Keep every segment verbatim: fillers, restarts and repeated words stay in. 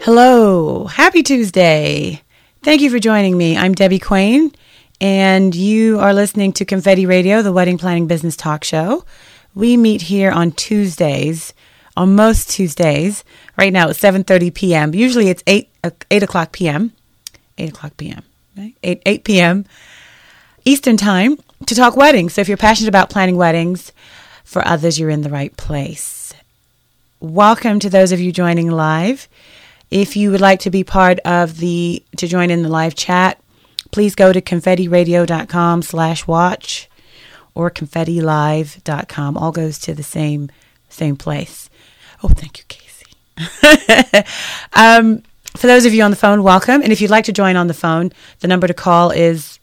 Hello, happy Tuesday. Thank you for joining me. I'm Debbie Quain, and you are listening to Confetti Radio, the wedding planning business talk show. We meet here on Tuesdays, on most Tuesdays. Right now it's seven thirty p.m. Usually it's eight, uh, eight o'clock p.m. eight o'clock p.m. Right? eight, eight p.m. Eastern time to talk weddings. So if you're passionate about planning weddings for others, you're in the right place. Welcome to those of you joining live. If you would like to be part of the, to join in the live chat, please go to confettiradio.com slash watch or confettilive dot com. All goes to the same, same place. Oh, thank you, Casey. um, for those of you on the phone, welcome. And if you'd like to join on the phone, the number to call is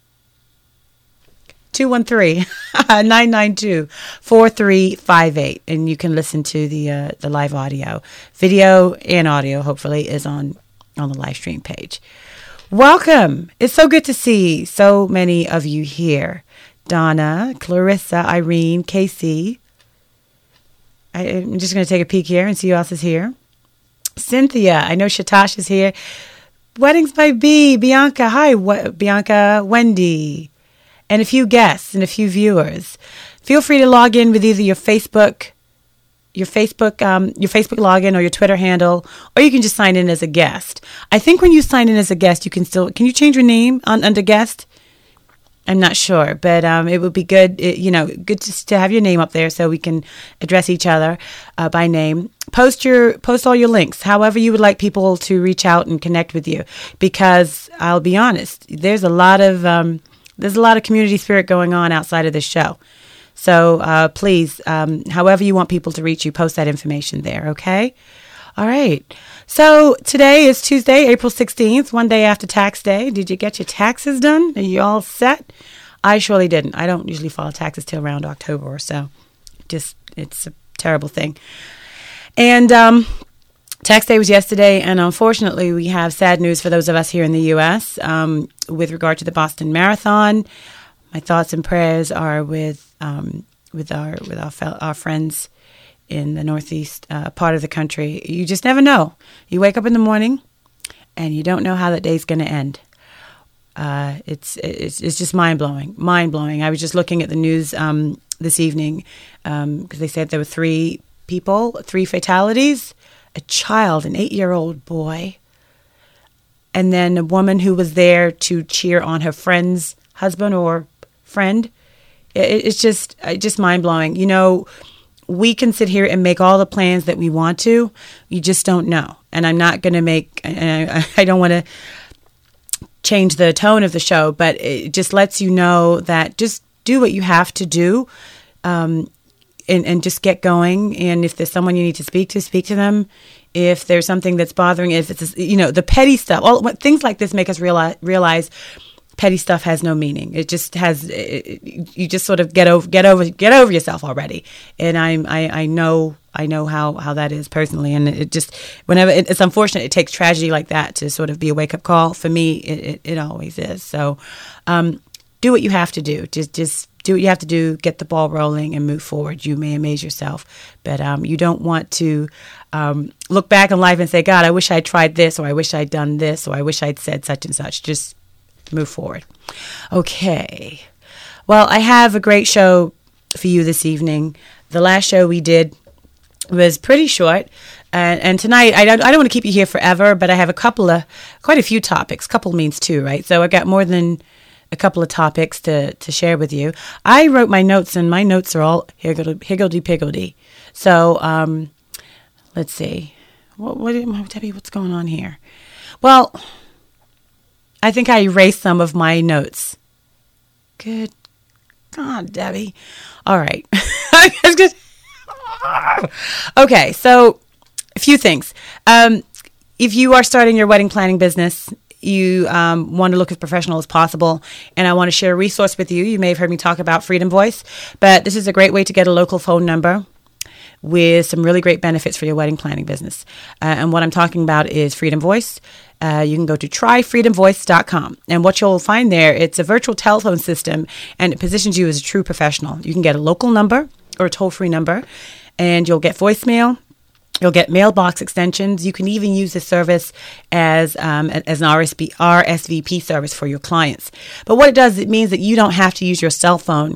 two one three, nine nine two, four three five eight. And you can listen to the uh, the live audio. Video and audio, hopefully, is on, on the live stream page. Welcome. It's so good to see so many of you here. Donna, Clarissa, Irene, Casey. I, I'm just going to take a peek here and see who else is here. Cynthia. I know Shatash is here. Weddings by B. Bianca. Hi, w- Bianca. Wendy. And a few guests and a few viewers. Feel free to log in with either your Facebook, your Facebook, um, your Facebook login or your Twitter handle, or you can just sign in as a guest. I think when you sign in as a guest, you can still, can you change your name on, under guest? I'm not sure, but um, it would be good, it, you know, good to, to have your name up there so we can address each other uh, by name. Post your, post all your links, however you would like people to reach out and connect with you, because I'll be honest, there's a lot of, um, There's a lot of community spirit going on outside of this show. So uh, please, um, however you want people to reach you, post that information there, okay? All right. So today is Tuesday, April sixteenth, one day after tax day. Did you get your taxes done? Are you all set? I surely didn't. I don't usually file taxes till around October or so. Just, it's a terrible thing. And um, tax day was yesterday, and unfortunately, we have sad news for those of us here in the U S Um, with regard to the Boston Marathon. My thoughts and prayers are with um, with our with our fel- our friends in the northeast uh, part of the country. You just never know. You wake up in the morning, and you don't know how that day's going to end. Uh, it's it's it's just mind blowing, mind blowing. I was just looking at the news um, this evening because um, they said there were three people, three fatalities. A child, an eight-year-old boy, and then a woman who was there to cheer on her friend's husband or friend. It, it's just just mind-blowing. You know, we can sit here and make all the plans that we want to. You just don't know. And I'm not going to make, I, I don't want to change the tone of the show, but it just lets you know that just do what you have to do. Um And, and just get going. And if there's someone you need to speak to, speak to them. If there's something that's bothering, if it's, you know, the petty stuff, all things like this make us realize, realize petty stuff has no meaning. It just has, it, you just sort of get over, get over, get over yourself already. And I'm, I, I know, I know how, how that is personally. And it just, whenever it, it's unfortunate, it takes tragedy like that to sort of be a wake up call. For me, it, it, it always is. So, um, do what you have to do. Just, just, do what you have to do, get the ball rolling and move forward. You may amaze yourself, but um, you don't want to um, look back on life and say, God, I wish I'd tried this, or I wish I'd done this, or I wish I'd said such and such. Just move forward. Okay. Well, I have a great show for you this evening. The last show we did was pretty short. And, and tonight, I don't, I don't want to keep you here forever, but I have a couple of, quite a few topics. Couple means two, right? So I got more than a couple of topics to, to share with you. I wrote my notes, and my notes are all higgledy-piggledy. So, um, let's see. What, what, Debbie, what's going on here? Well, I think I erased some of my notes. Good God, Debbie. All right. Okay, so a few things. Um, if you are starting your wedding planning business, you um, want to look as professional as possible, and I want to share a resource with you. You may have heard me talk about Freedom Voice, but this is a great way to get a local phone number with some really great benefits for your wedding planning business. Uh, and what I'm talking about is Freedom Voice. Uh, you can go to try freedom voice dot com. And what you'll find there, it's a virtual telephone system, and it positions you as a true professional. You can get a local number or a toll-free number, and you'll get voicemail, You'll get mailbox extensions. You can even use the service as um, as an R S V P service for your clients. But what it does, it means that you don't have to use your cell phone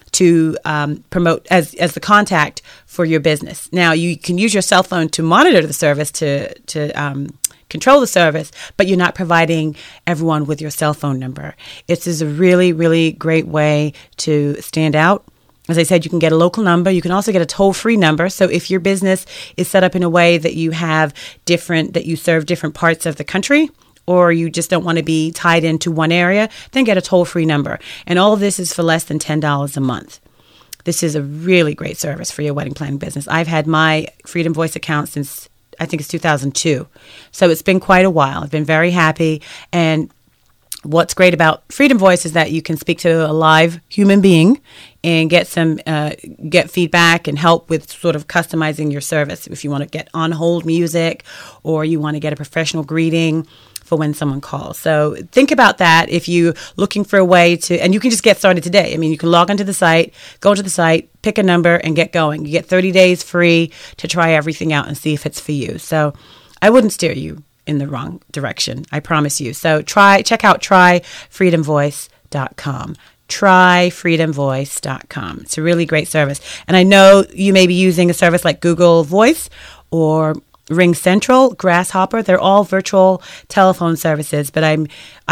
to um, promote as as the contact for your business. Now, you can use your cell phone to monitor the service, to to um, control the service, but you're not providing everyone with your cell phone number. This is a really, really great way to stand out. As I said, you can get a local number. You can also get a toll-free number. So if your business is set up in a way that you have different, that you serve different parts of the country, or you just don't want to be tied into one area, then get a toll-free number. And all of this is for less than ten dollars a month. This is a really great service for your wedding planning business. I've had my Freedom Voice account since, I think it's two thousand two. So it's been quite a while. I've been very happy. And what's great about Freedom Voice is that you can speak to a live human being and get some uh, get feedback and help with sort of customizing your service. If you want to get on hold music, or you want to get a professional greeting for when someone calls. So think about that if you're looking for a way to, and you can just get started today. I mean, you can log onto the site, go to the site, pick a number, and get going. You get thirty days free to try everything out and see if it's for you. So I wouldn't steer you in the wrong direction, I promise you. So try, check out try freedom voice dot com. try freedom voice dot com. It's a really great service. And I know you may be using a service like Google Voice or Ring Central, Grasshopper. They're all virtual telephone services, but I'm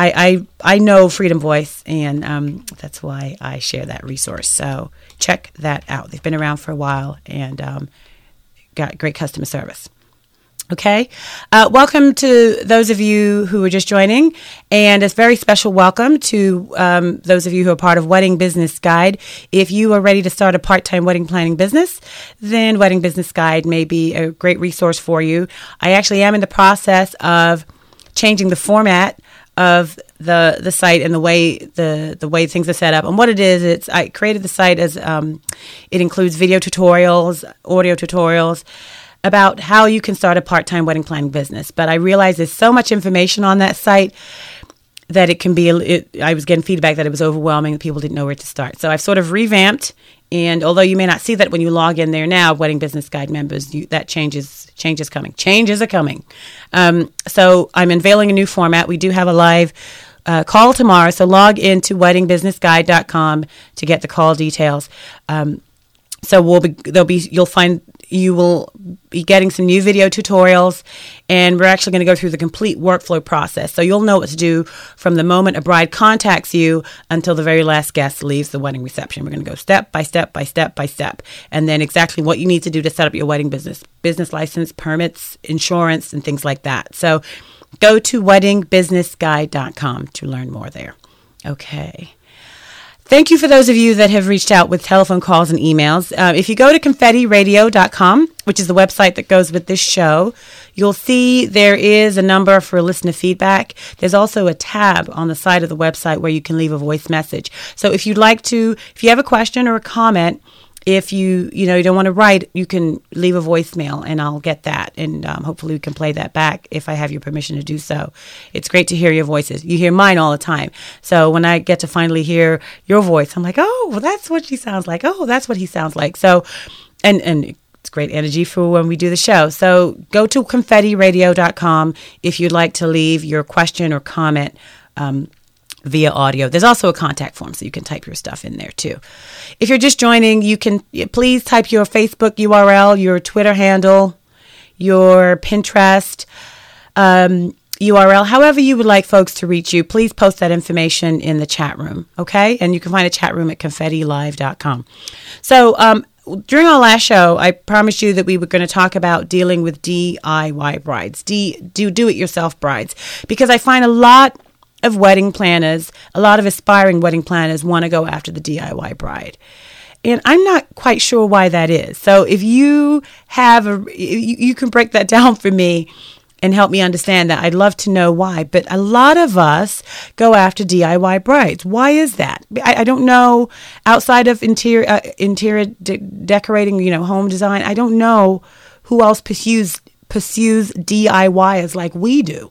I I, I know Freedom Voice, and um, that's why I share that resource. So check that out. They've been around for a while and um, got great customer service. Okay. Uh, welcome to those of you who are just joining, and a very special welcome to um, those of you who are part of Wedding Business Guide. If you are ready to start a part-time wedding planning business, then Wedding Business Guide may be a great resource for you. I actually am in the process of changing the format of the the site and the way the the way things are set up. And what it is, it's I created the site as um, it includes video tutorials, audio tutorials about how you can start a part-time wedding planning business. But I realize there's so much information on that site that it can be, it, I was getting feedback that it was overwhelming, that people didn't know where to start. So I've sort of revamped, and although you may not see that when you log in there now, Wedding Business Guide members, you, that changes, change is coming. Changes are coming. Um, so I'm unveiling a new format. We do have a live uh, call tomorrow, so log into wedding business guide dot com to get the call details. Um, so we'll be, there'll be, you'll find, you will be getting some new video tutorials, and we're actually going to go through the complete workflow process. So you'll know what to do from the moment a bride contacts you until the very last guest leaves the wedding reception. We're going to go step by step by step by step, and then exactly what you need to do to set up your wedding business, business license, permits, insurance, and things like that. So go to wedding business guide dot com to learn more there. Okay. Thank you for those of you that have reached out with telephone calls and emails. Uh, if you go to confetti radio dot com, which is the website that goes with this show, you'll see there is a number for listener feedback. There's also a tab on the side of the website where you can leave a voice message. So if you'd like to, if you have a question or a comment, if you, you know, you don't want to write, you can leave a voicemail and I'll get that. And um, hopefully we can play that back if I have your permission to do so. It's great to hear your voices. You hear mine all the time. So when I get to finally hear your voice, I'm like, oh, well, that's what she sounds like. Oh, that's what he sounds like. So, and, and it's great energy for when we do the show. So go to confetti radio dot com if you'd like to leave your question or comment um, via audio. There's also a contact form, so you can type your stuff in there too. If you're just joining, you can please type your Facebook U R L, your Twitter handle, your Pinterest um, U R L, however you would like folks to reach you. Please post that information in the chat room, okay? And you can find a chat room at confetti live dot com. So um, during our last show, I promised you that we were going to talk about dealing with D I Y brides, D, do do-it-yourself brides, because I find a lot of wedding planners, a lot of aspiring wedding planners want to go after the D I Y bride. And I'm not quite sure why that is. So if you have a, you, you can break that down for me and help me understand that. I'd love to know why. But a lot of us go after D I Y brides. Why is that? I, I don't know. Outside of interior, uh, interior de- decorating, you know, home design, I don't know who else pursues, pursues D I Y as like we do.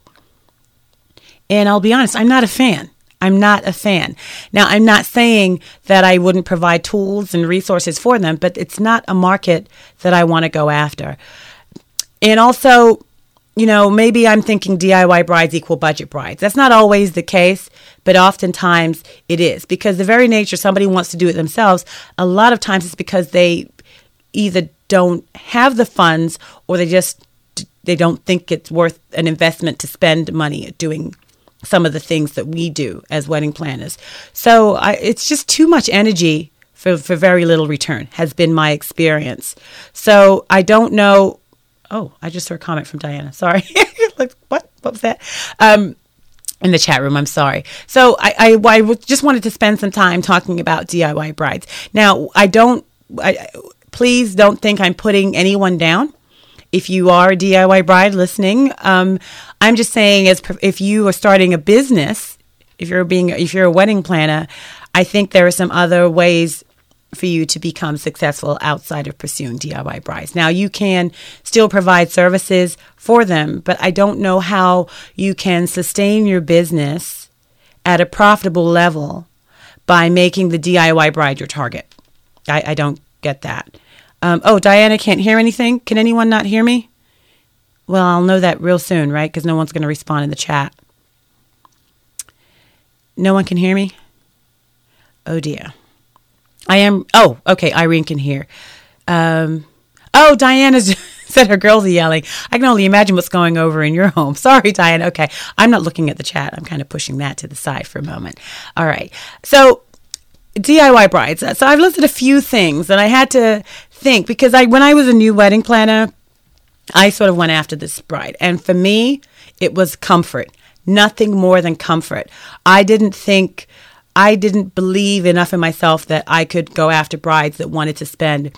And I'll be honest, I'm not a fan. I'm not a fan. Now, I'm not saying that I wouldn't provide tools and resources for them, but it's not a market that I want to go after. And also, you know, maybe I'm thinking D I Y brides equal budget brides. That's not always the case, but oftentimes it is. Because the very nature somebody wants to do it themselves, a lot of times it's because they either don't have the funds or they just they don't think it's worth an investment to spend money doing some of the things that we do as wedding planners. So I, it's just too much energy for, for very little return, has been my experience. So I don't know. Oh, I just saw a comment from Diana. Sorry. Like, what? What was that? Um, in the chat room. I'm sorry. So I, I, I just wanted to spend some time talking about D I Y brides. Now, I don't, I, please don't think I'm putting anyone down. If you are a D I Y bride listening, um, I'm just saying, as if you are starting a business, if you're being, if you're a wedding planner, I think there are some other ways for you to become successful outside of pursuing D I Y brides. Now, you can still provide services for them, but I don't know how you can sustain your business at a profitable level by making the D I Y bride your target. I, I don't get that. Um, oh, Diana can't hear anything. Can anyone not hear me? Well, I'll know that real soon, right? Because no one's going to respond in the chat. No one can hear me? Oh, dear. I am. Oh, okay. Irene can hear. Um, oh, Diana said her girls are yelling. I can only imagine what's going over in your home. Sorry, Diana. Okay. I'm not looking at the chat. I'm kind of pushing that to the side for a moment. All right. So D I Y brides. So I've listed a few things and I had to think because I, when I was a new wedding planner, I sort of went after this bride. And for me, it was comfort. Nothing more than comfort. I didn't think, I didn't believe enough in myself that I could go after brides that wanted to spend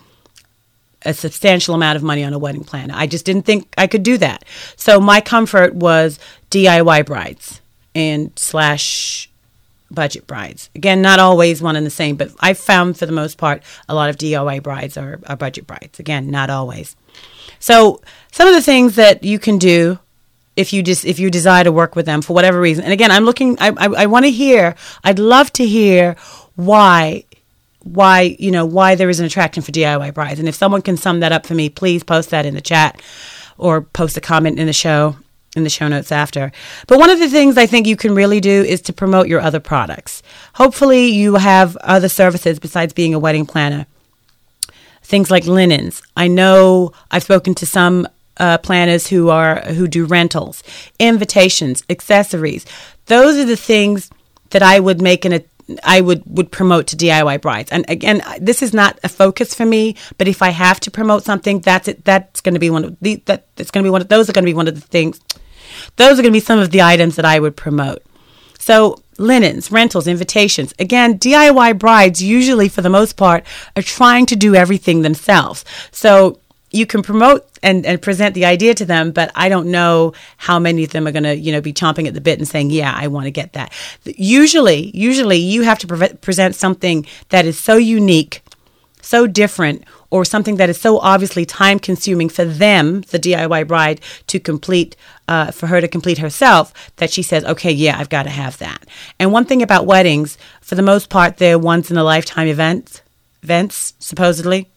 a substantial amount of money on a wedding planner. I just didn't think I could do that. So my comfort was D I Y brides and slash budget brides. Again, not always one and the same, but I found for the most part, a lot of D I Y brides are, are budget brides. Again, not always. So some of the things that you can do if you just if you desire to work with them for whatever reason. And again, I'm looking. I I, I want to hear. I'd love to hear why why you know why there is an attraction for D I Y brides. And if someone can sum that up for me, please post that in the chat or post a comment in the show in the show notes after. But one of the things I think you can really do is to promote your other products. Hopefully, you have other services besides being a wedding planner. Things like linens. I know I've spoken to some uh, planners who are who do rentals, invitations, accessories. Those are the things that I would make an I would, would promote to D I Y brides. And again, this is not a focus for me, but if I have to promote something, that's it. That's going to be one of the that it's going to be one of those are going to be one of the things. Those are going to be some of the items that I would promote. So linens, rentals, invitations. Again, D I Y brides usually, for the most part, are trying to do everything themselves. So you can promote and, and present the idea to them, but I don't know how many of them are going to, you know, be chomping at the bit and saying, yeah, I want to get that. Usually, usually you have to pre- present something that is so unique, so different, or something that is so obviously time consuming for them, the D I Y bride, to complete, uh, for her to complete herself, that she says, okay, yeah, I've got to have that. And one thing about weddings, for the most part, they're once in a lifetime events, events, supposedly.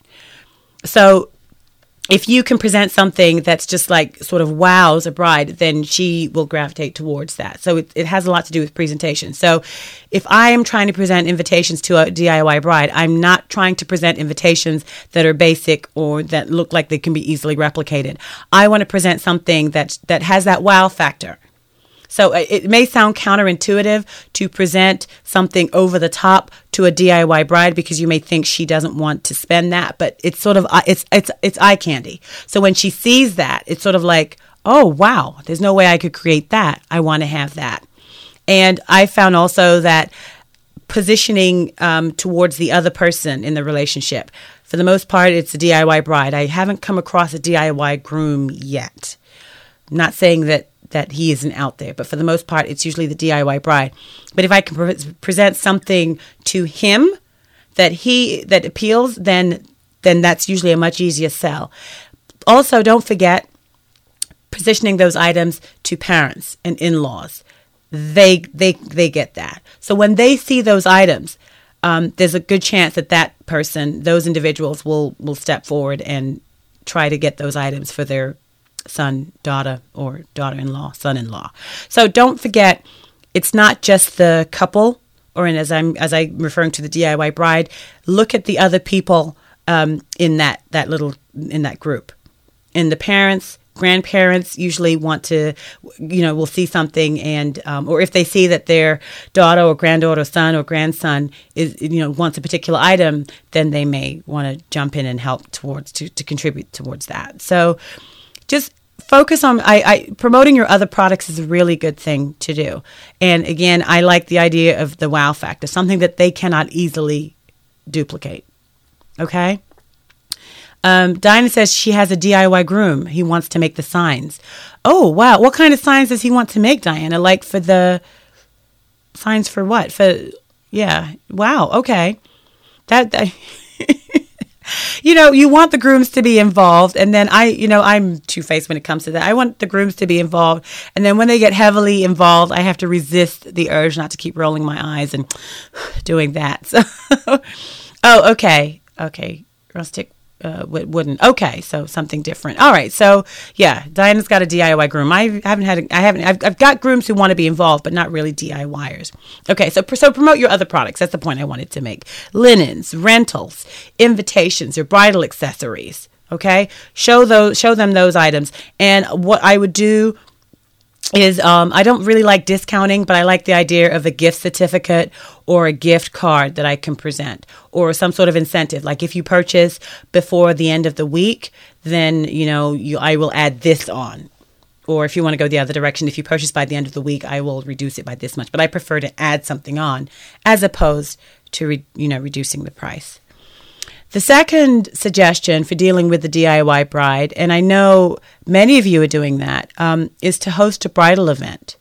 So if you can present something that's just like sort of wows a bride, then she will gravitate towards that. So it, it has a lot to do with presentation. So if I am trying to present invitations to a D I Y bride, I'm not trying to present invitations that are basic or that look like they can be easily replicated. I want to present something that that has that wow factor. So it may sound counterintuitive to present something over the top to a D I Y bride because you may think she doesn't want to spend that, but it's sort of it's it's it's eye candy. So when she sees that, it's sort of like, oh wow, there's no way I could create that. I want to have that. And I found also that positioning um, towards the other person in the relationship, for the most part, it's a D I Y bride. I haven't come across a D I Y groom yet. I'm not saying that. that he isn't out there. But for the most part, it's usually the D I Y bride. But if I can pre- present something to him that he that appeals, then then that's usually a much easier sell. Also, don't forget positioning those items to parents and in-laws. They they they get that. So when they see those items, um, there's a good chance that that person, those individuals, will will step forward and try to get those items for their son, daughter, or daughter-in-law, son-in-law. So don't forget, it's not just the couple, or in, as I'm as I'm referring to the D I Y bride. Look at the other people um, in that that little in that group, and the parents. Grandparents usually want to, you know, will see something and, um, or if they see that their daughter or granddaughter, son or grandson is, you know, wants a particular item, then they may want to jump in and help towards, to, to contribute towards that. So just focus on, I, I, promoting your other products is a really good thing to do. And again, I like the idea of the wow factor, something that they cannot easily duplicate. Okay? Um, Diana says she has a D I Y groom. He wants to make the signs. Oh, wow. What kind of signs does he want to make, Diana? Like for the signs for what? For, yeah. Wow. Okay. That, that you know, you want the grooms to be involved. And then I, you know, I'm two-faced when it comes to that. I want the grooms to be involved. And then when they get heavily involved, I have to resist the urge not to keep rolling my eyes and doing that. So, oh, okay. Okay. Rustic. Uh, wouldn't. Okay, so something different. All right, so yeah, Diana's got a D I Y groom. I haven't had. A, I haven't. I've, I've got grooms who want to be involved, but not really DIYers. Okay, so so promote your other products. That's the point I wanted to make. Linens, rentals, invitations, your bridal accessories. Okay, show those. Show them those items. And what I would do is um, I don't really like discounting, but I like the idea of a gift certificate or a gift card that I can present or some sort of incentive. Like if you purchase before the end of the week, then, you know, you, I will add this on. Or if you want to go the other direction, if you purchase by the end of the week, I will reduce it by this much. But I prefer to add something on as opposed to, re, you know, reducing the price. The second suggestion for dealing with the D I Y bride, and I know many of you are doing that, um, is to host a bridal event.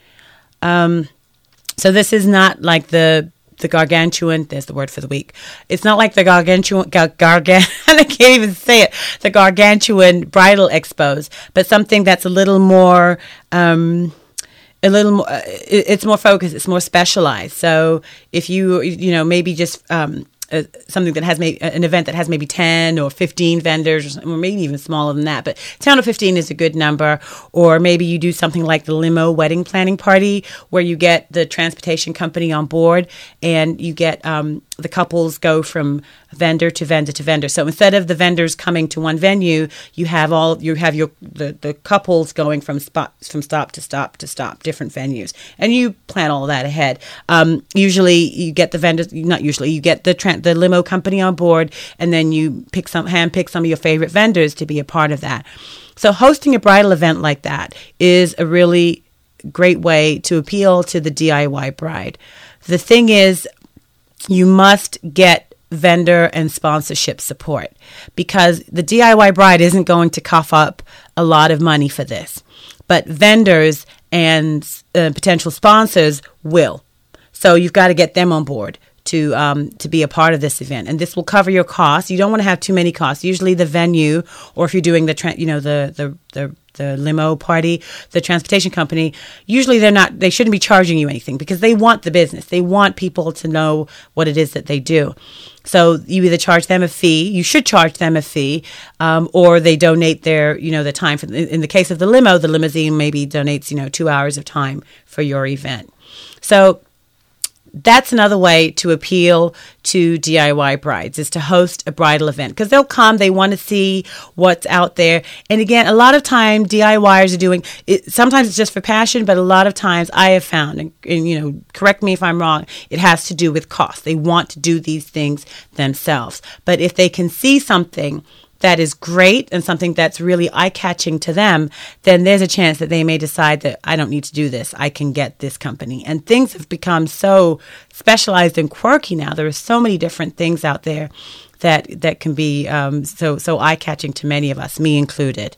Um, so this is not like the the gargantuan, there's the word for the week. It's not like the gargantuan, gar, gargan, I can't even say it, the gargantuan bridal expos, but something that's a little more, um, a little more, uh, it, it's more focused, it's more specialized. So if you, you know, maybe just, um, Uh, something that has maybe an event that has maybe ten or fifteen vendors, or maybe even smaller than that, but ten or fifteen is a good number. Or maybe you do something like the limo wedding planning party, where you get the transportation company on board and you get um, the couples go from vendor to vendor to vendor. So instead of the vendors coming to one venue, you have all you have your the, the couples going from spot from stop to stop to stop, different venues, and you plan all that ahead. Um, usually, you get the vendors. Not usually, you get the tra- the limo company on board, and then you pick some hand pick some of your favorite vendors to be a part of that. So hosting a bridal event like that is a really great way to appeal to the D I Y bride. The thing is, you must get vendor and sponsorship support, because the D I Y bride isn't going to cough up a lot of money for this, but vendors and uh, potential sponsors will. So you've got to get them on board to um, to be a part of this event, and this will cover your costs. You don't want to have too many costs. Usually, the venue, or if you're doing the tra- you know the the the the limo party, the transportation company, usually they're not, they shouldn't be charging you anything, because they want the business. They want people to know what it is that they do. So you either charge them a fee, you should charge them a fee, um, or they donate their, you know, the time. For, in the case of the limo, the limousine maybe donates, you know, two hours of time for your event. So that's another way to appeal to D I Y brides, is to host a bridal event, because they'll come, they want to see what's out there. And again, a lot of time DIYers are doing it. Sometimes it's just for passion, but a lot of times I have found, and, and you know, correct me if I'm wrong, it has to do with cost. They want to do these things themselves. But if they can see something that is great and something that's really eye-catching to them, then there's a chance that they may decide that I don't need to do this. I can get this company. And things have become so specialized and quirky now. There are so many different things out there that that can be um, so so eye-catching to many of us, me included.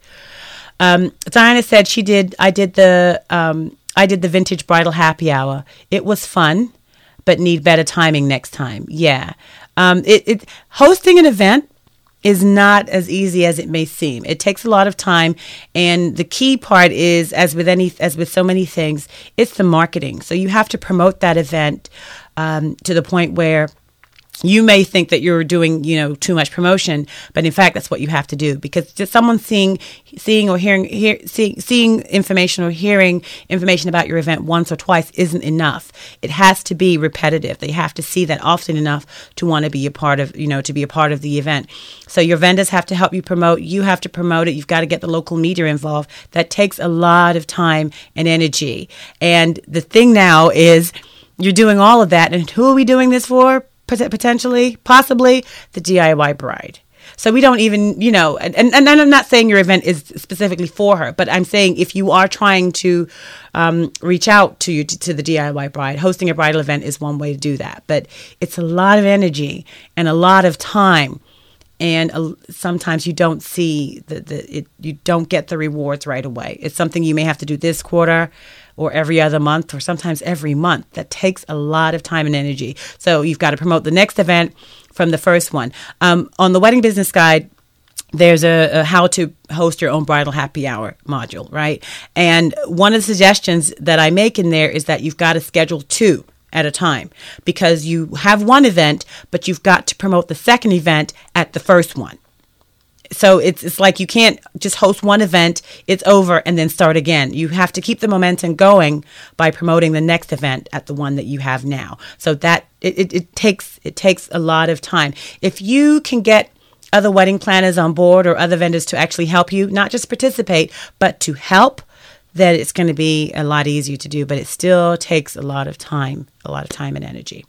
Um, Diana said she did. I did the um, I did the vintage bridal happy hour. It was fun, but need better timing next time. Yeah, um, it, it hosting an event is not as easy as it may seem. It takes a lot of time, and the key part is, as with any, as with so many things, it's the marketing. So you have to promote that event um, to the point where you may think that you're doing, you know, too much promotion, but in fact, that's what you have to do, because just someone seeing, seeing or hearing, hear, seeing, seeing information or hearing information about your event once or twice isn't enough. It has to be repetitive. They have to see that often enough to want to be a part of, you know, to be a part of the event. So your vendors have to help you promote. You have to promote it. You've got to get the local media involved. That takes a lot of time and energy. And the thing now is you're doing all of that. And who are we doing this for? Potentially, possibly the D I Y bride. So we don't even, you know, and, and, and I'm not saying your event is specifically for her, but I'm saying if you are trying to um, reach out to you to, to the D I Y bride, hosting a bridal event is one way to do that. But it's a lot of energy and a lot of time. And uh, sometimes you don't see the, the it, you don't get the rewards right away. It's something you may have to do this quarter or every other month or sometimes every month. That takes a lot of time and energy. So you've got to promote the next event from the first one. Um, on the Wedding Business Guide, there's a, a how to host your own bridal happy hour module, right? And one of the suggestions that I make in there is that you've got to schedule two at a time, because you have one event, but you've got to promote the second event at the first one. So it's it's like you can't just host one event, it's over, and then start again. You have to keep the momentum going by promoting the next event at the one that you have now. So that it, it, it takes it takes a lot of time. If you can get other wedding planners on board or other vendors to actually help you, not just participate, but to help, then it's going to be a lot easier to do. But it still takes a lot of time, a lot of time and energy.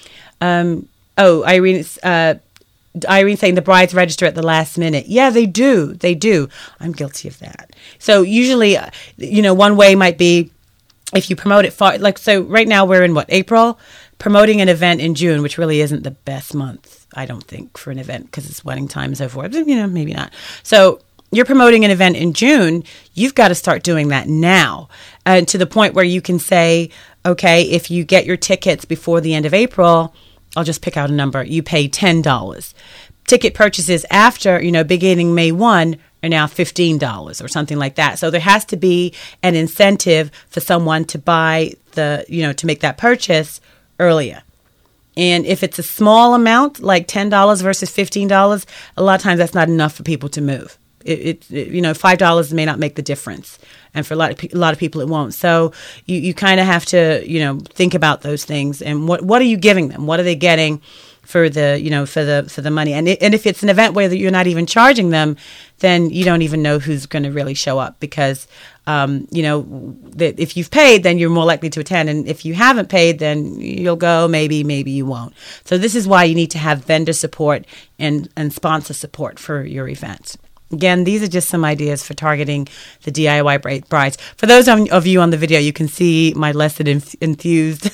Um, oh, Irene, uh, Irene saying the brides register at the last minute. Yeah, they do. They do. I'm guilty of that. So usually, you know, one way might be if you promote it far, like, so right now we're in what, April? Promoting an event in June, which really isn't the best month, I don't think, for an event because it's wedding time and so forth. You know, maybe not. So you're promoting an event in June, you've got to start doing that now. And to the point where you can say, okay, if you get your tickets before the end of April, I'll just pick out a number. You pay ten dollars. Ticket purchases after, you know, beginning May first are now fifteen dollars or something like that. So there has to be an incentive for someone to buy the, you know, to make that purchase earlier. And if it's a small amount, like ten dollars versus fifteen dollars, a lot of times that's not enough for people to move. It, it, you know, five dollars may not make the difference. And for a lot of, pe- a lot of people, it won't. So you, you kind of have to, you know, think about those things. And what, what are you giving them? What are they getting for the, you know, for the, for the money? And it, and if it's an event where you're not even charging them, then you don't even know who's going to really show up, because, um, you know, that if you've paid, then you're more likely to attend. And if you haven't paid, then you'll go, maybe, maybe you won't. So this is why you need to have vendor support and, and sponsor support for your events. Again, these are just some ideas for targeting the D I Y brides. For those of you on the video, you can see my less than enthused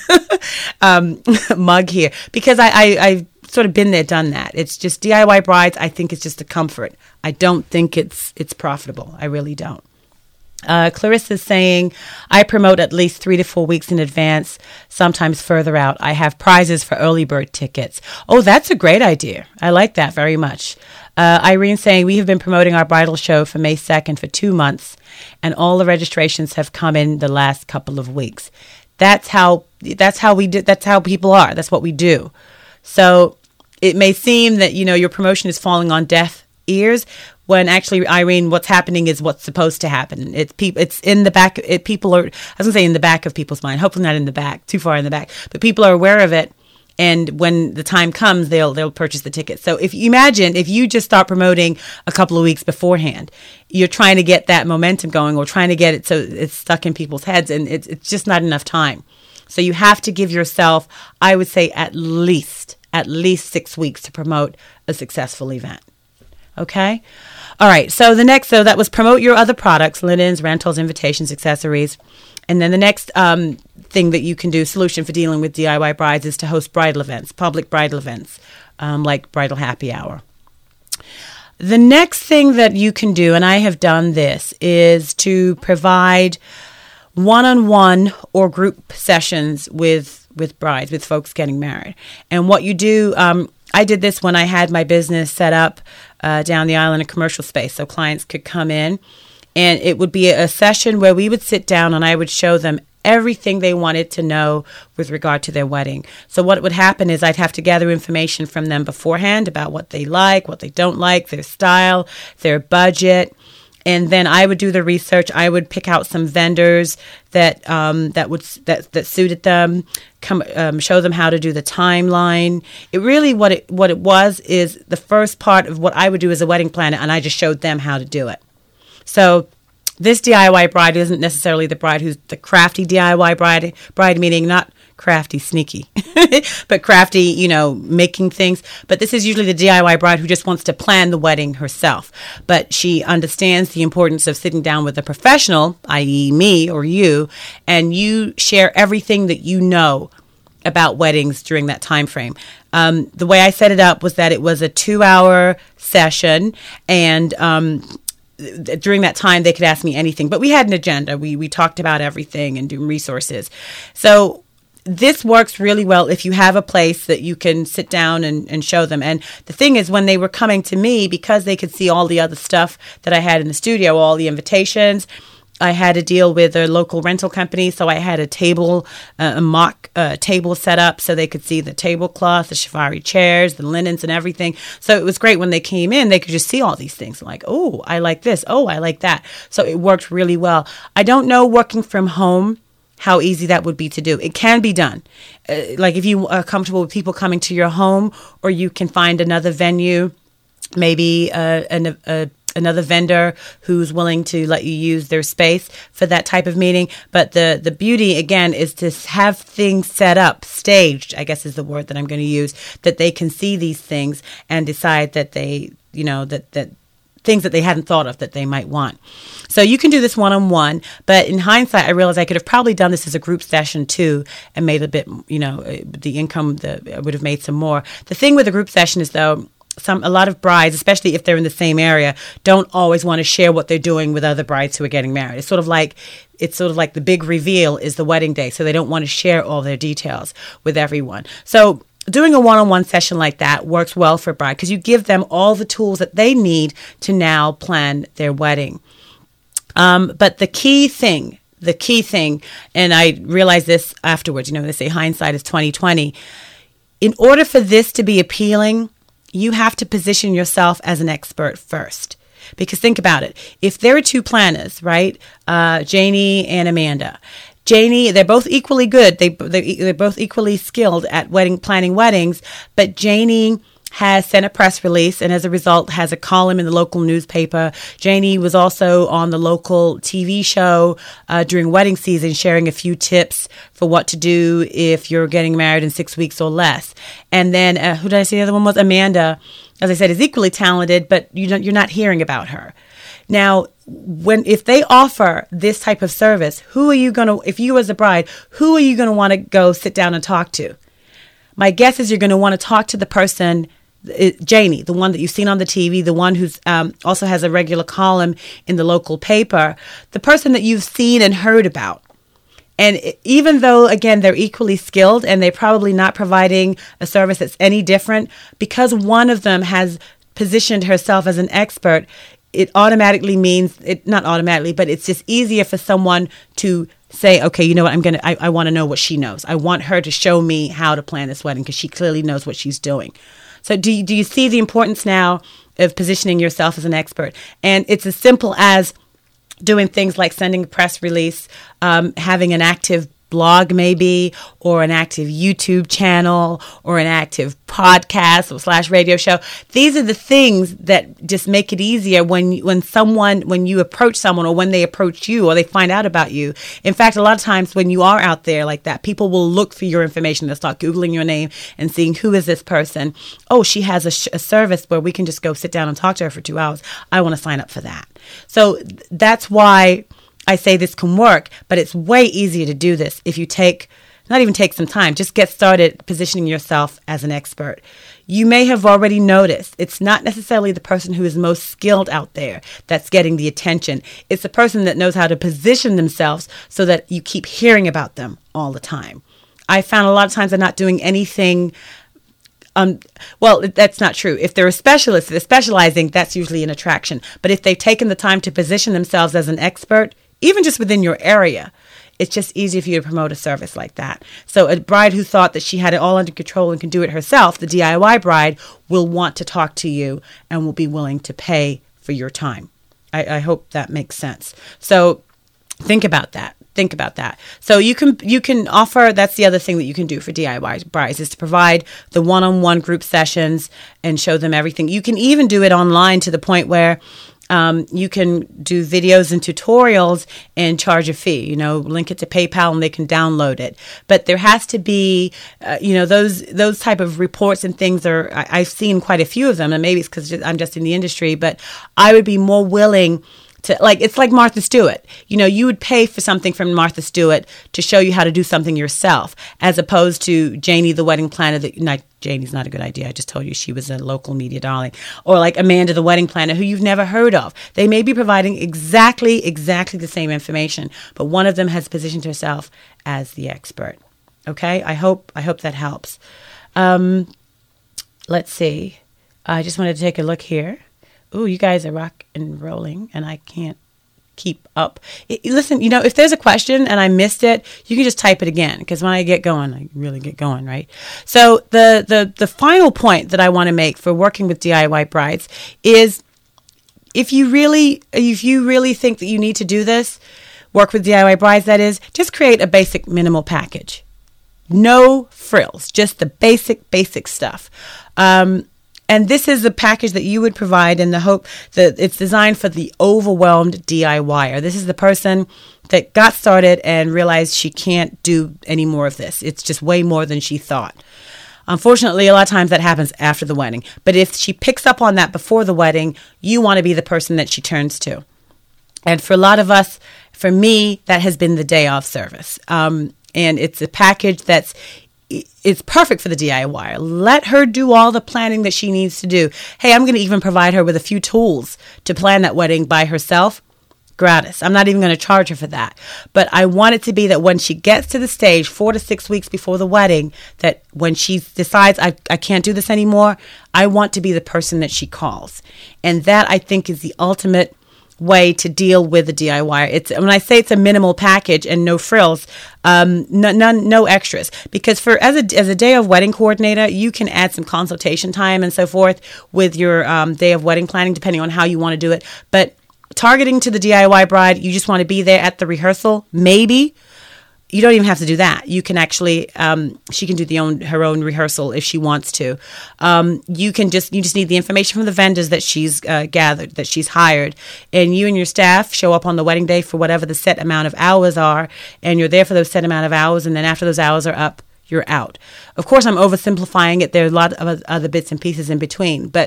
um, mug here, because I, I, I've sort of been there, done that. It's just D I Y brides. I think it's just a comfort. I don't think it's it's profitable. I really don't. Uh, Clarissa's saying, I promote at least three to four weeks in advance, sometimes further out. I have prizes for early bird tickets. Oh, that's a great idea. I like that very much. Uh, Irene saying, we have been promoting our bridal show for May second for two months, and all the registrations have come in the last couple of weeks. That's how, that's how we do, that's how people are. That's what we do. So it may seem that, you know, your promotion is falling on deaf ears, when actually, Irene, what's happening is what's supposed to happen. It's people. It's in the back. It, people are, I was going to say in the back of people's mind. Hopefully not in the back, too far in the back. But people are aware of it. And when the time comes, they'll they'll purchase the ticket. So if you imagine, if you just start promoting a couple of weeks beforehand, you're trying to get that momentum going, or trying to get it so it's stuck in people's heads, and it's it's just not enough time. So you have to give yourself, I would say, at least, at least six weeks to promote a successful event. Okay? All right. So the next, so that was promote your other products, linens, rentals, invitations, accessories. And then the next um, thing that you can do, solution for dealing with D I Y brides, is to host bridal events, public bridal events, um, like Bridal Happy Hour. The next thing that you can do, and I have done this, is to provide one-on-one or group sessions with, with brides, with folks getting married. And what you do, um, I did this when I had my business set up uh, down the aisle in a commercial space, so clients could come in. And it would be a session where we would sit down and I would show them everything they wanted to know with regard to their wedding. So what would happen is I'd have to gather information from them beforehand about what they like, what they don't like, their style, their budget. And then I would do the research. I would pick out some vendors that um, that would that that suited them. Come um, show them how to do the timeline. It really what it what it was is the first part of what I would do as a wedding planner, and I just showed them how to do it. So this D I Y bride isn't necessarily the bride who's the crafty D I Y bride. Bride meaning not crafty, sneaky, but crafty, you know, making things. But this is usually the D I Y bride who just wants to plan the wedding herself. But she understands the importance of sitting down with a professional, that is me or you, and you share everything that you know about weddings during that time frame. Um, the way I set it up was that it was a two-hour session, and um, during that time, they could ask me anything. But we had an agenda. We we talked about everything and doing resources. So this works really well if you have a place that you can sit down and, and show them. And the thing is, when they were coming to me, because they could see all the other stuff that I had in the studio, all the invitations, I had to deal with a local rental company. So I had a table, uh, a mock uh, table set up so they could see the tablecloth, the Chiavari chairs, the linens and everything. So it was great when they came in, they could just see all these things like, oh, I like this. Oh, I like that. So it worked really well. I don't know working from home how easy that would be to do. It can be done. Uh, like if you are comfortable with people coming to your home, or you can find another venue, maybe uh, an, a, another vendor who's willing to let you use their space for that type of meeting. But the, the beauty, again, is to have things set up, staged, I guess is the word that I'm going to use, that they can see these things and decide that they, you know, that, that things that they hadn't thought of that they might want. So you can do this one-on-one, but in hindsight, I realized I could have probably done this as a group session too and made a bit, you know, the income, the, I would have made some more. The thing with a group session is, though, some a lot of brides, especially if they're in the same area, don't always want to share what they're doing with other brides who are getting married. It's sort of like it's sort of like the big reveal is the wedding day, so they don't want to share all their details with everyone. So doing a one-on-one session like that works well for a bride because you give them all the tools that they need to now plan their wedding. Um, but the key thing, the key thing, and I realized this afterwards, you know, they say hindsight is twenty twenty. In order for this to be appealing, you have to position yourself as an expert first. Because think about it. If there are two planners, right, uh, Janie and Amanda, Janie, they're both equally good. They, they, they're both equally skilled at wedding planning weddings, but Janie has sent a press release and as a result has a column in the local newspaper. Janie was also on the local T V show uh, during wedding season, sharing a few tips for what to do if you're getting married in six weeks or less. And then, uh, who did I say the other one was? Amanda, as I said, is equally talented, but you don't, you're not hearing about her. Now, when if they offer this type of service, who are you going to, if you as a bride, who are you going to want to go sit down and talk to? My guess is you're going to want to talk to the person, Janie, the one that you've seen on the T V, the one who's um, also has a regular column in the local paper, the person that you've seen and heard about. And even though, again, they're equally skilled and they're probably not providing a service that's any different, because one of them has positioned herself as an expert, it automatically means, it not automatically, but it's just easier for someone to say, okay, you know what, I'm going to, I, I want to know what she knows. I want her to show me how to plan this wedding because she clearly knows what she's doing. So do you, do you see the importance now of positioning yourself as an expert? And it's as simple as doing things like sending a press release, um, having an active blog maybe, or an active YouTube channel, or an active podcast or slash radio show. These are the things that just make it easier when when someone, when you approach someone or when they approach you or they find out about you. In fact, a lot of times when you are out there like that, people will look for your information. They'll start Googling your name and seeing who is this person. Oh, she has a, sh- a service where we can just go sit down and talk to her for two hours. I want to sign up for that. So that's why I say this can work, but it's way easier to do this if you take, not even take some time, just get started positioning yourself as an expert. You may have already noticed it's not necessarily the person who is most skilled out there that's getting the attention. It's the person that knows how to position themselves so that you keep hearing about them all the time. I found a lot of times they're not doing anything. Um, well, that's not true. If they're a specialist, if they're specializing, that's usually an attraction. But if they've taken the time to position themselves as an expert, even just within your area, it's just easier for you to promote a service like that. So a bride who thought that she had it all under control and can do it herself, the D I Y bride, will want to talk to you and will be willing to pay for your time. I, I hope that makes sense. So think about that. Think about that. So you can you can offer, that's the other thing that you can do for D I Y brides, is to provide the one-on-one group sessions and show them everything. You can even do it online to the point where um, you can do videos and tutorials and charge a fee, you know, link it to PayPal and they can download it. But there has to be, uh, you know, those those type of reports and things are, I, I've seen quite a few of them, and maybe it's because I'm just in the industry, but I would be more willing to, like, it's like Martha Stewart. You know, you would pay for something from Martha Stewart to show you how to do something yourself, as opposed to Janie, the wedding planner. That not Janie's not a good idea. I just told you she was a local media darling. Or like Amanda, the wedding planner, who you've never heard of. They may be providing exactly, exactly the same information, but one of them has positioned herself as the expert. Okay, I hope I hope that helps. Um, let's see. I just wanted to take a look here. Ooh, you guys are rock and rolling, and I can't keep up. It, listen, you know, if there's a question and I missed it, you can just type it again, because when I get going, I really get going, right? So the the the final point that I want to make for working with D I Y brides is, if you really if you really think that you need to do this, work with D I Y brides, that is, just create a basic minimal package. No frills, just the basic, basic stuff. Um, And this is the package that you would provide in the hope that it's designed for the overwhelmed DIYer. This is the person that got started and realized she can't do any more of this. It's just way more than she thought. Unfortunately, a lot of times that happens after the wedding. But if she picks up on that before the wedding, you want to be the person that she turns to. And for a lot of us, for me, that has been the day of service. Um, and it's a package that's it's perfect for the DIYer. Let her do all the planning that she needs to do. Hey, I'm going to even provide her with a few tools to plan that wedding by herself, gratis. I'm not even going to charge her for that. But I want it to be that when she gets to the stage, four to six weeks before the wedding, that when she decides, I, I can't do this anymore, I want to be the person that she calls. And that, I think, is the ultimate way to deal with the DIYer. It's when I say it's a minimal package and no frills, um, no, none, no extras. Because for as a as a day of wedding coordinator, you can add some consultation time and so forth with your um, day of wedding planning, depending on how you want to do it. But targeting to the D I Y bride, you just want to be there at the rehearsal, maybe. You don't even have to do that. You can actually, um, she can do the own her own rehearsal if she wants to. Um, you can just, you just need the information from the vendors that she's uh, gathered, that she's hired, and you and your staff show up on the wedding day for whatever the set amount of hours are, and you're there for those set amount of hours, and then after those hours are up, you're out. Of course, I'm oversimplifying it. There are a lot of other bits and pieces in between, but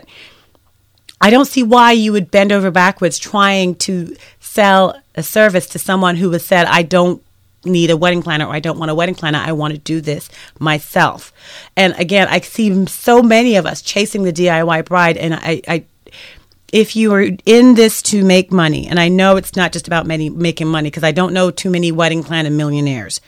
I don't see why you would bend over backwards trying to sell a service to someone who has said, I don't need a wedding planner, or I don't want a wedding planner. I want to do this myself. And again, I see so many of us chasing the D I Y bride. And I, I if you are in this to make money, and I know it's not just about many, making money, because I don't know too many wedding planner millionaires.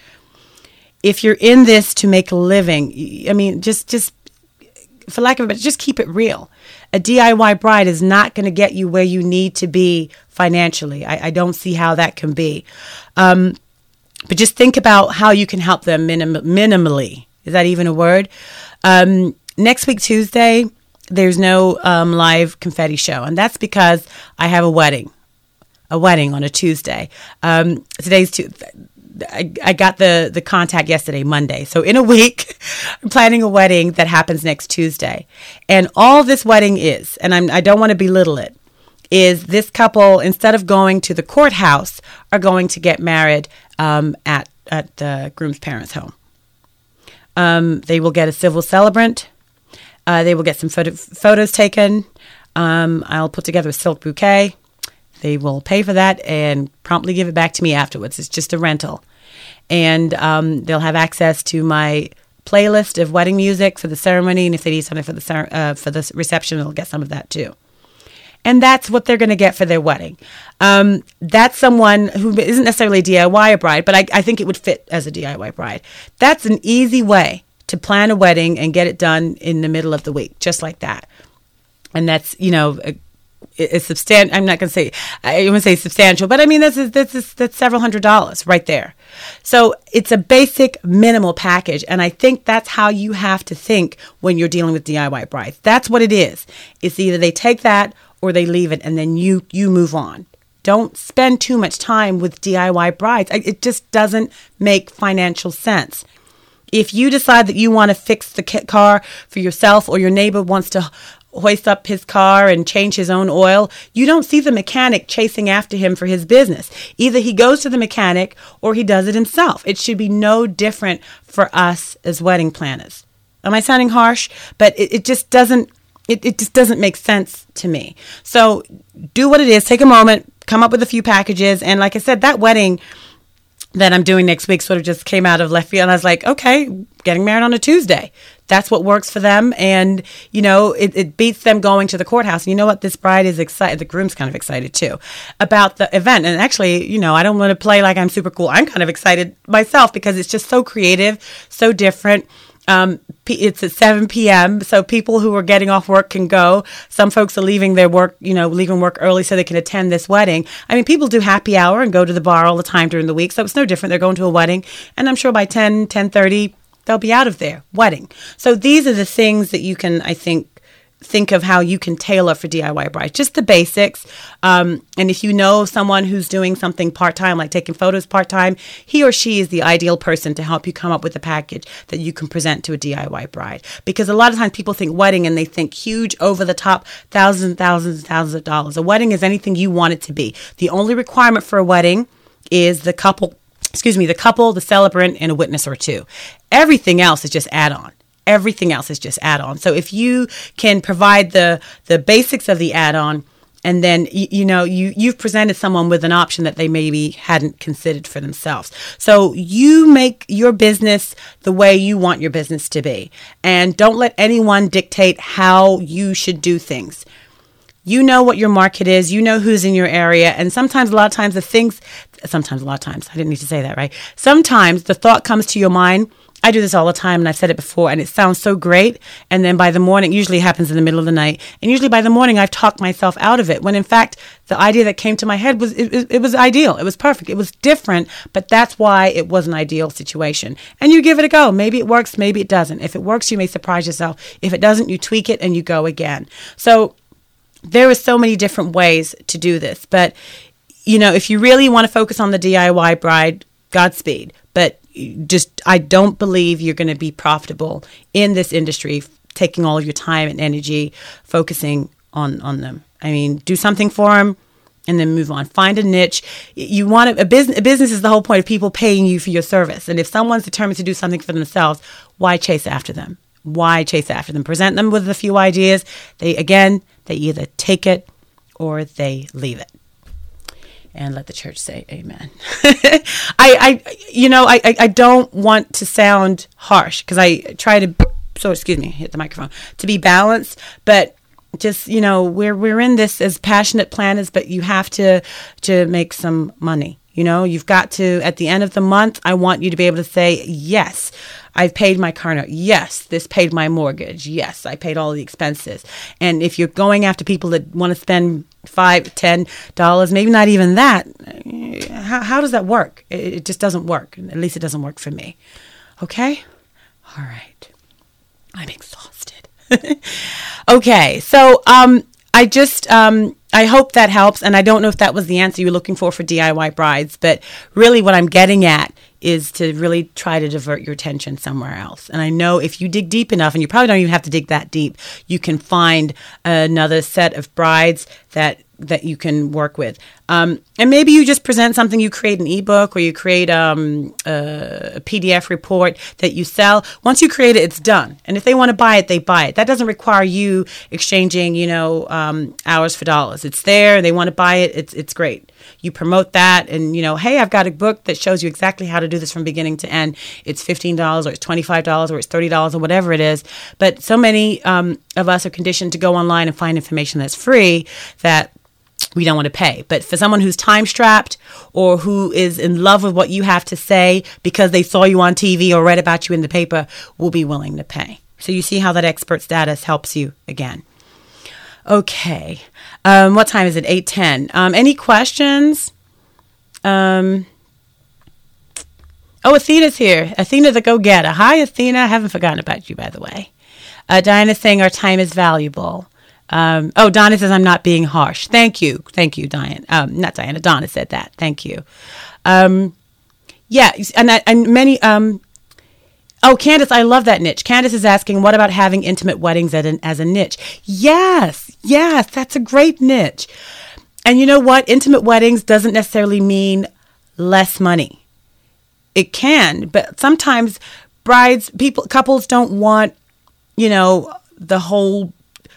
If you're in this to make a living, I mean, just, just for lack of it, just keep it real. A D I Y bride is not going to get you where you need to be financially. I, I don't see how that can be. Um, But just think about how you can help them minim- minimally. Is that even a word? Um, next week, Tuesday, there's no um, live confetti show. And that's because I have a wedding. A wedding on a Tuesday. Um, today's Tuesday. I, I got the, the contact yesterday, Monday. So in a week, I'm planning a wedding that happens next Tuesday. And all this wedding is, and I'm, I don't want to belittle it, is this couple, instead of going to the courthouse, are going to get married um, at, at the groom's parents' home. Um, they will get a civil celebrant. Uh, they will get some photo- photos taken. Um, I'll put together a silk bouquet. They will pay for that and promptly give it back to me afterwards. It's just a rental. And um, they'll have access to my playlist of wedding music for the ceremony. And if they need something for the uh, for the reception, they'll get some of that too. And that's what they're going to get for their wedding. Um, that's someone who isn't necessarily a D I Y bride, but I, I think it would fit as a D I Y bride. That's an easy way to plan a wedding and get it done in the middle of the week, just like that. And that's, you know, is substantial. I'm not going to say, I want to say substantial, but I mean, that's, that's, that's several hundred dollars right there. So it's a basic minimal package. And I think that's how you have to think when you're dealing with D I Y brides. That's what it is. It's either they take that or they leave it and then you, you move on. Don't spend too much time with D I Y brides. It just doesn't make financial sense. If you decide that you want to fix the car for yourself or your neighbor wants to hoist up his car and change his own oil, you don't see the mechanic chasing after him for his business. Either he goes to the mechanic or he does it himself. It should be no different for us as wedding planners. Am I sounding harsh? But it, it just doesn't, it, it just doesn't make sense to me. So do what it is. Take a moment, come up with a few packages. And like I said, that wedding that I'm doing next week sort of just came out of left field. And I was like, okay, getting married on a Tuesday. That's what works for them. And, you know, it, it beats them going to the courthouse. And you know what? This bride is excited. The groom's kind of excited, too, about the event. And actually, you know, I don't want to play like I'm super cool. I'm kind of excited myself because it's just so creative, so different. Um, it's at seven p.m., so people who are getting off work can go. Some folks are leaving their work, you know, leaving work early so they can attend this wedding. I mean, people do happy hour and go to the bar all the time during the week, so it's no different. They're going to a wedding, and I'm sure by ten, ten thirty, they'll be out of there. Wedding. So these are the things that you can, I think, think of how you can tailor for D I Y brides. Just the basics. Um, and if you know someone who's doing something part-time, like taking photos part-time, he or she is the ideal person to help you come up with a package that you can present to a D I Y bride. Because a lot of times people think wedding and they think huge, over-the-top, thousands and thousands and thousands of dollars. A wedding is anything you want it to be. The only requirement for a wedding is the couple, excuse me, the couple, the celebrant, and a witness or two. Everything else is just add-on. Everything else is just add-on. So if you can provide the the basics of the add-on, and then, you, you know, you, you've presented someone with an option that they maybe hadn't considered for themselves. So you make your business the way you want your business to be. And don't let anyone dictate how you should do things. You know what your market is. You know who's in your area. And sometimes, a lot of times, the things, sometimes, a lot of times, I didn't need to say that, right? Sometimes the thought comes to your mind. I do this all the time, and I've said it before, and it sounds so great. And then by the morning, usually happens in the middle of the night, and usually by the morning, I've talked myself out of it. When in fact, the idea that came to my head was it, it, it was ideal. It was perfect. It was different, but that's why it was an ideal situation. And you give it a go. Maybe it works. Maybe it doesn't. If it works, you may surprise yourself. If it doesn't, you tweak it and you go again. So there are so many different ways to do this. But you know, if you really want to focus on the D I Y bride, Godspeed. But just, I don't believe you're going to be profitable in this industry, taking all of your time and energy, focusing on, on them. I mean, do something for them and then move on. Find a niche. You want to, a business, a business is the whole point of people paying you for your service. And if someone's determined to do something for themselves, why chase after them? Why chase after them? Present them with a few ideas. They, again, they either take it or they leave it. And let the church say amen. I, I, you know, I, I don't want to sound harsh because I try to, so excuse me, hit the microphone, to be balanced, but just, you know, we're, we're in this as passionate planners, but you have to, to make some money. You know, you've got to, at the end of the month, I want you to be able to say, yes, I've paid my car note. Yes, this paid my mortgage. Yes, I paid all the expenses. And if you're going after people that want to spend five, ten dollars, maybe not even that, how, how does that work? It, it just doesn't work. At least it doesn't work for me. Okay? All right. I'm exhausted. Okay, so um, I just... Um, I hope that helps, and I don't know if that was the answer you were looking for for D I Y brides, but really what I'm getting at is to really try to divert your attention somewhere else. And I know if you dig deep enough, and you probably don't even have to dig that deep, you can find another set of brides that that you can work with. Um, and maybe you just present something, you create an ebook or you create um, a, a P D F report that you sell. Once you create it, it's done. And if they want to buy it, they buy it. That doesn't require you exchanging, you know, um, hours for dollars. It's there. They want to buy it. It's it's great. You promote that and, you know, hey, I've got a book that shows you exactly how to do this from beginning to end. It's fifteen dollars or it's twenty-five dollars or it's thirty dollars or whatever it is. But so many um, of us are conditioned to go online and find information that's free that we don't want to pay. But for someone who's time-strapped or who is in love with what you have to say because they saw you on T V or read about you in the paper, will be willing to pay. So you see how that expert status helps you again. Okay. Um, what time is it? eight ten. Um, any questions? Um, oh, Athena's here. Athena the go-getter. Hi, Athena. I haven't forgotten about you, by the way. Uh, Diana's saying our time is valuable. Um, oh, Donna says I'm not being harsh. Thank you. Thank you, Diana. Um, not Diana. Donna said that. Thank you. Um, yeah, and, I, and many... Um, oh, Candace, I love that niche. Candace is asking, what about having intimate weddings as an, as a niche? Yes, yes, that's a great niche. And you know what? Intimate weddings doesn't necessarily mean less money. It can, but sometimes brides, people, couples don't want, you know, the whole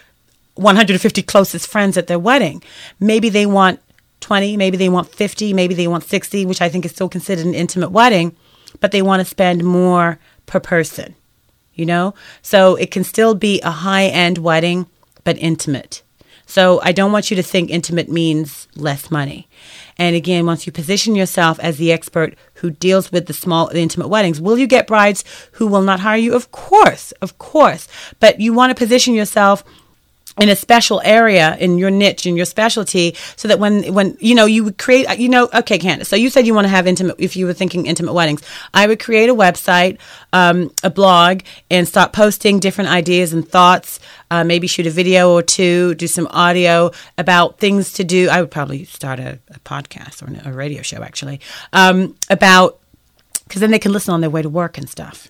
one hundred fifty closest friends at their wedding. Maybe they want twenty, maybe they want fifty, maybe they want sixty, which I think is still considered an intimate wedding, but they want to spend more per person, you know? So it can still be a high-end wedding, but intimate. So I don't want you to think intimate means less money. And again, once you position yourself as the expert who deals with the small, the intimate weddings, will you get brides who will not hire you? Of course, of course. But you want to position yourself in a special area in your niche, in your specialty, so that when, when you know, you would create, you know, okay, Candace, so you said you want to have intimate, if you were thinking intimate weddings, I would create a website, um, a blog, and start posting different ideas and thoughts, uh, maybe shoot a video or two, do some audio about things to do. I would probably start a, a podcast or a radio show, actually, um, about, because then they can listen on their way to work and stuff.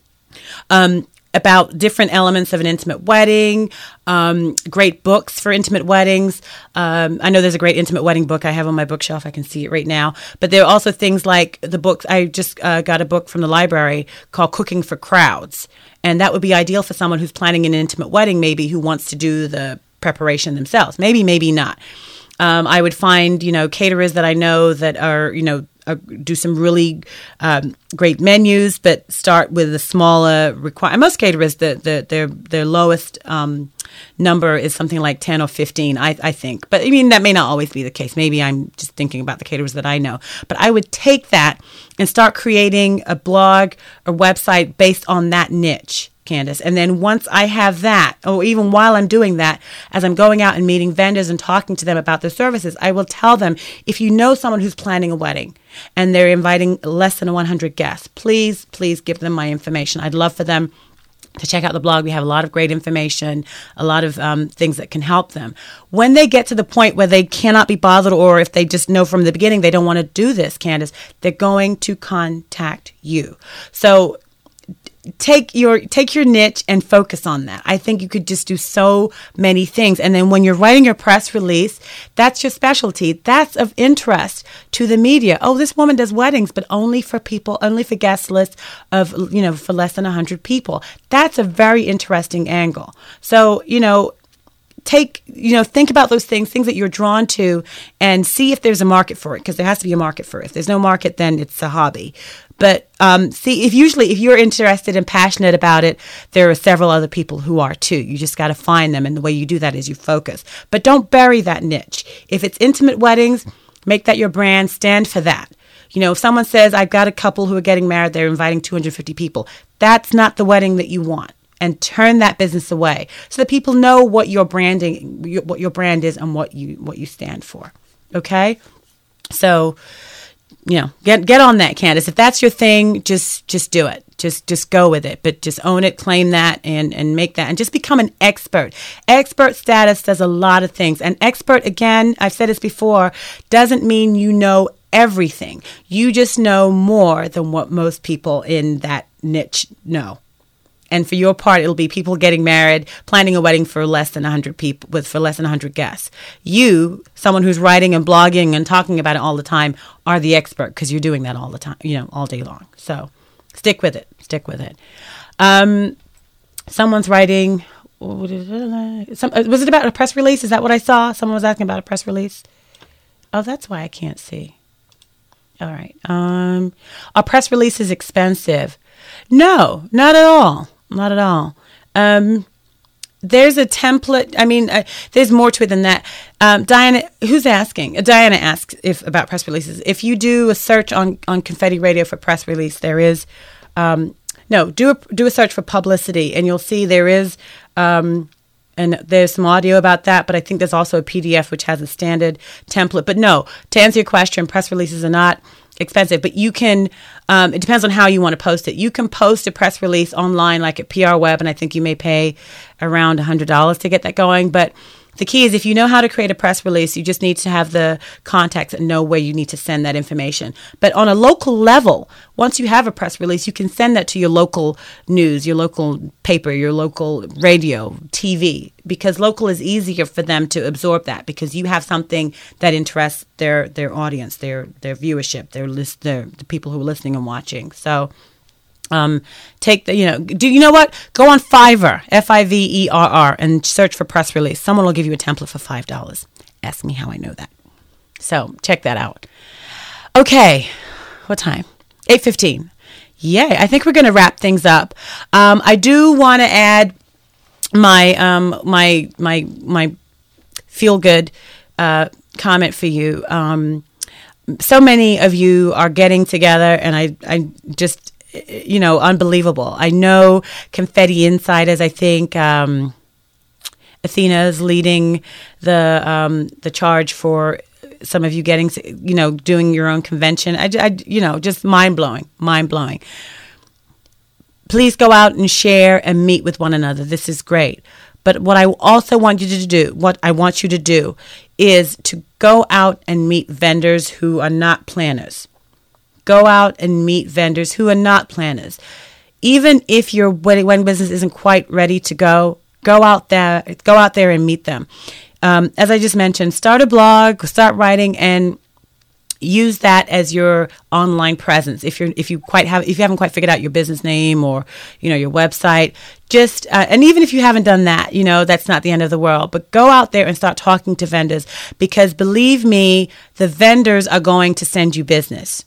Um, about different elements of an intimate wedding, um, great books for intimate weddings. Um, I know there's a great intimate wedding book I have on my bookshelf. I can see it right now. But there are also things like the books. I just uh, got a book from the library called Cooking for Crowds. And that would be ideal for someone who's planning an intimate wedding, maybe who wants to do the preparation themselves. Maybe, maybe not. Um, I would find, you know, caterers that I know that are, you know, Uh, do some really um, great menus, but start with a smaller require. Most caterers, the, the, their their lowest um, number is something like ten or fifteen, I, I think. But I mean, that may not always be the case. Maybe I'm just thinking about the caterers that I know. But I would take that and start creating a blog or website based on that niche, Candace. And then once I have that, or even while I'm doing that, as I'm going out and meeting vendors and talking to them about their services, I will tell them, if you know someone who's planning a wedding and they're inviting less than one hundred guests, please, please give them my information. I'd love for them to check out the blog. We have a lot of great information, a lot of um, things that can help them. When they get to the point where they cannot be bothered, or if they just know from the beginning they don't want to do this, Candace, they're going to contact you. So Take your take your niche and focus on that. I think you could just do so many things. And then when you're writing your press release, that's your specialty. That's of interest to the media. Oh, this woman does weddings, but only for people, only for guest lists of, you know, for less than one hundred people. That's a very interesting angle. So, you know, take, you know, think about those things, things that you're drawn to, and see if there's a market for it, because there has to be a market for it. If there's no market, then it's a hobby. But um, see, if usually if you're interested and passionate about it, there are several other people who are too. You just got to find them. And the way you do that is you focus. But don't bury that niche. If it's intimate weddings, make that your brand. Stand for that. You know, if someone says, I've got a couple who are getting married, they're inviting two hundred fifty people. That's not the wedding that you want. And turn that business away so that people know what your branding, what your brand is, and what you what you stand for. Okay, so you know, get get on that, Candace. If that's your thing, just just do it. Just just go with it. But just own it, claim that, and and make that, and just become an expert. Expert status does a lot of things. And expert, again, I've said this before, doesn't mean you know everything. You just know more than what most people in that niche know. And for your part, it'll be people getting married, planning a wedding for less than one hundred people, with for less than one hundred guests. You, someone who's writing and blogging and talking about it all the time, are the expert, because you're doing that all the time, you know, all day long. So stick with it. Stick with it. Um, someone's writing. Some, was it about a press release? Is that what I saw? Someone was asking about a press release. Oh, that's why I can't see. All right. Um, a press release is expensive. No, not at all. Not at all. Um, there's a template. I mean, uh, there's more to it than that. Um, Diana, who's asking? Uh, Diana asks if about press releases. If you do a search on, on Confetti Radio for press release, there is, um, no, do a, do a search for publicity, and you'll see there is um, And there's some audio about that, but I think there's also a P D F which has a standard template. But no, to answer your question, press releases are not expensive, but you can, um, it depends on how you want to post it. You can post a press release online like at P R Web, and I think you may pay around one hundred dollars to get that going. But the key is if you know how to create a press release, you just need to have the contacts and know where you need to send that information. But on a local level, once you have a press release, you can send that to your local news, your local paper, your local radio, T V, because local is easier for them to absorb that because you have something that interests their their audience, their their viewership, their list, their the people who are listening and watching. So Um, take the, you know, do you know what? Go on Fiverr, F I V E R R, and search for press release. Someone will give you a template for five dollars. Ask me how I know that. So check that out. Okay. What time? eight fifteen. Yay. I think we're going to wrap things up. Um, I do want to add my, um, my, my, my feel good, uh, comment for you. Um, so many of you are getting together, and I, I just, you know, unbelievable. I know Confetti Insiders, I think um, Athena is leading the um, the charge for some of you getting, you know, doing your own convention. I, I you know, just mind-blowing, mind-blowing. Please go out and share and meet with one another. This is great. But what I also want you to do, what I want you to do is to go out and meet vendors who are not planners. Go out and meet vendors who are not planners. Even if your wedding, wedding business isn't quite ready to go, go out there, go out there and meet them. Um, as I just mentioned, start a blog, start writing, and use that as your online presence. If you're, if you quite have, if you haven't quite figured out your business name or, you know, your website, just, uh, and even if you haven't done that, you know, that's not the end of the world, but go out there and start talking to vendors, because believe me, the vendors are going to send you business.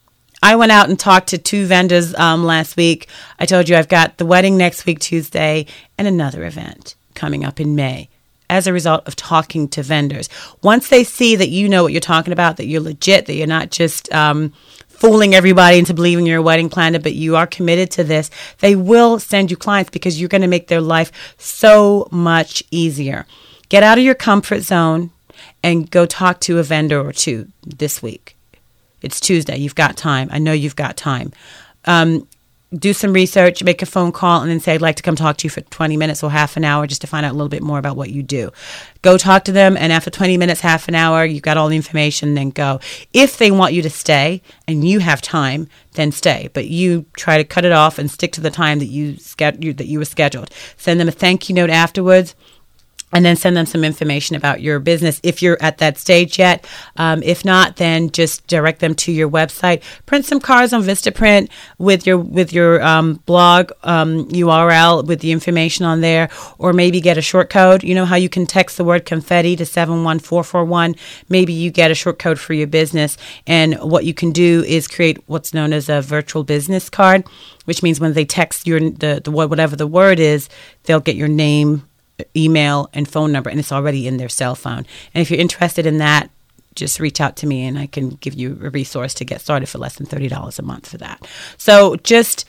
I went out and talked to two vendors um, last week. I told you I've got the wedding next week, Tuesday, and another event coming up in May as a result of talking to vendors. Once they see that you know what you're talking about, that you're legit, that you're not just um, fooling everybody into believing you're a wedding planner, but you are committed to this, they will send you clients because you're going to make their life so much easier. Get out of your comfort zone and go talk to a vendor or two this week. It's Tuesday. You've got time. I know you've got time. Um, do some research, make a phone call, and then say, I'd like to come talk to you for twenty minutes or half an hour just to find out a little bit more about what you do. Go talk to them, and after twenty minutes, half an hour, you've got all the information, then go. If they want you to stay and you have time, then stay. But you try to cut it off and stick to the time that you, that you were scheduled. Send them a thank you note afterwards. And then send them some information about your business if you're at that stage yet. Um, if not, then just direct them to your website. Print some cards on Vistaprint with your with your um, blog um, U R L with the information on there, or maybe get a short code. You know how you can text the word confetti to seven one four four one. Maybe you get a short code for your business, and what you can do is create what's known as a virtual business card, which means when they text your the, the whatever the word is, they'll get your name, email, and phone number, and it's already in their cell phone. And if you're interested in that, just reach out to me and I can give you a resource to get started for less than thirty dollars a month for that. So just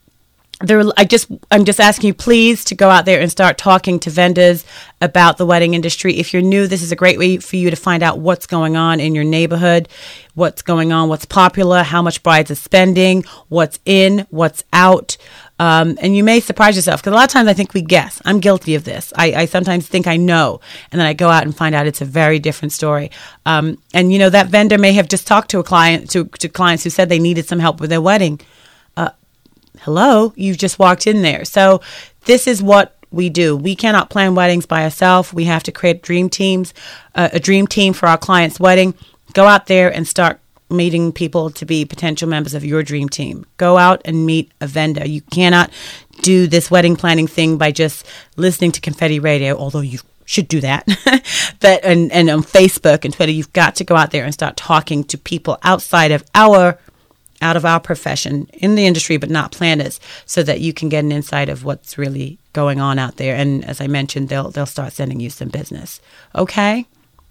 there, I just, I'm just asking you, please, to go out there and start talking to vendors about the wedding industry. If you're new, this is a great way for you to find out what's going on in your neighborhood, what's going on, what's popular, how much brides are spending, what's in, what's out. Um, and you may surprise yourself, because a lot of times I think we guess. I'm guilty of this. I, I sometimes think I know, and then I go out and find out it's a very different story. Um, and, you know, that vendor may have just talked to a client, to, to clients who said they needed some help with their wedding. Uh, hello, you've just walked in there. So this is what we do. We cannot plan weddings by ourselves. We have to create dream teams, uh, a dream team for our client's wedding. Go out there and start meeting people to be potential members of your dream team. Go out and meet a vendor. You cannot do this wedding planning thing by just listening to Confetti Radio, although you should do that. But and, and on Facebook and Twitter, you've got to go out there and start talking to people outside of our out of our profession in the industry, but not planners, so that you can get an insight of what's really going on out there. And as I mentioned, they'll they'll start sending you some business. Okay?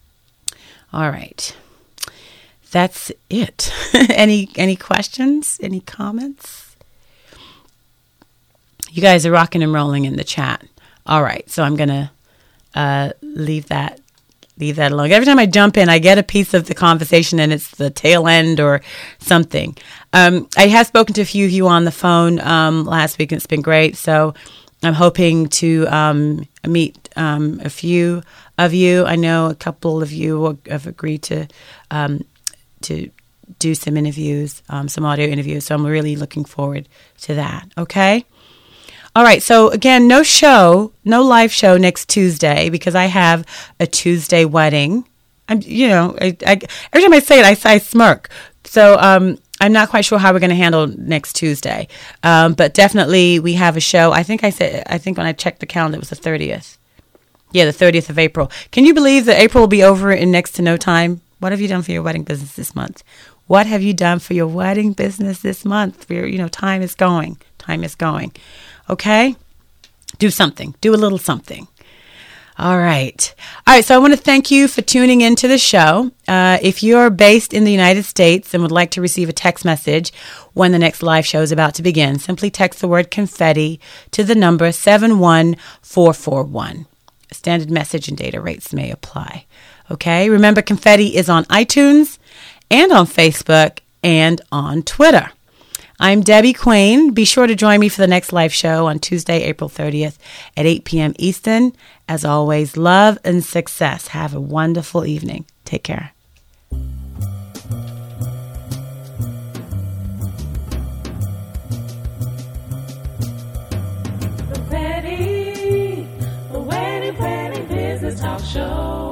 All right. That's it. any any questions? Any comments? You guys are rocking and rolling in the chat. All right, so I'm gonna uh, leave that leave that alone. Every time I jump in, I get a piece of the conversation, and it's the tail end or something. Um, I have spoken to a few of you on the phone um, last week, and it's been great. So I'm hoping to um, meet um, a few of you. I know a couple of you have agreed to um, to do some interviews, um, some audio interviews. So I'm really looking forward to that. Okay. All right. So again, no show, no live show next Tuesday because I have a Tuesday wedding. I'm, you know, I, I, every time I say it, I, I smirk. So um, I'm not quite sure how we're going to handle next Tuesday, um, but definitely we have a show. I think I said, I think when I checked the calendar, it was the thirtieth. Yeah, the thirtieth of April. Can you believe that April will be over in next to no time? What have you done for your wedding business this month? What have you done for your wedding business this month? Your, you know, time is going. Time is going. Okay? Do something. Do a little something. All right. All right. So I want to thank you for tuning into the show. Uh, if you're based in the United States and would like to receive a text message when the next live show is about to begin, simply text the word confetti to the number seven one four four one. Standard message and data rates may apply. Okay? Remember, Confetti is on iTunes and on Facebook and on Twitter. I'm Debbie Queen. Be sure to join me for the next live show on Tuesday, April thirtieth at eight p.m. Eastern. As always, love and success. Have a wonderful evening. Take care. The Wedding, the Wedding Planning Business Talk Show.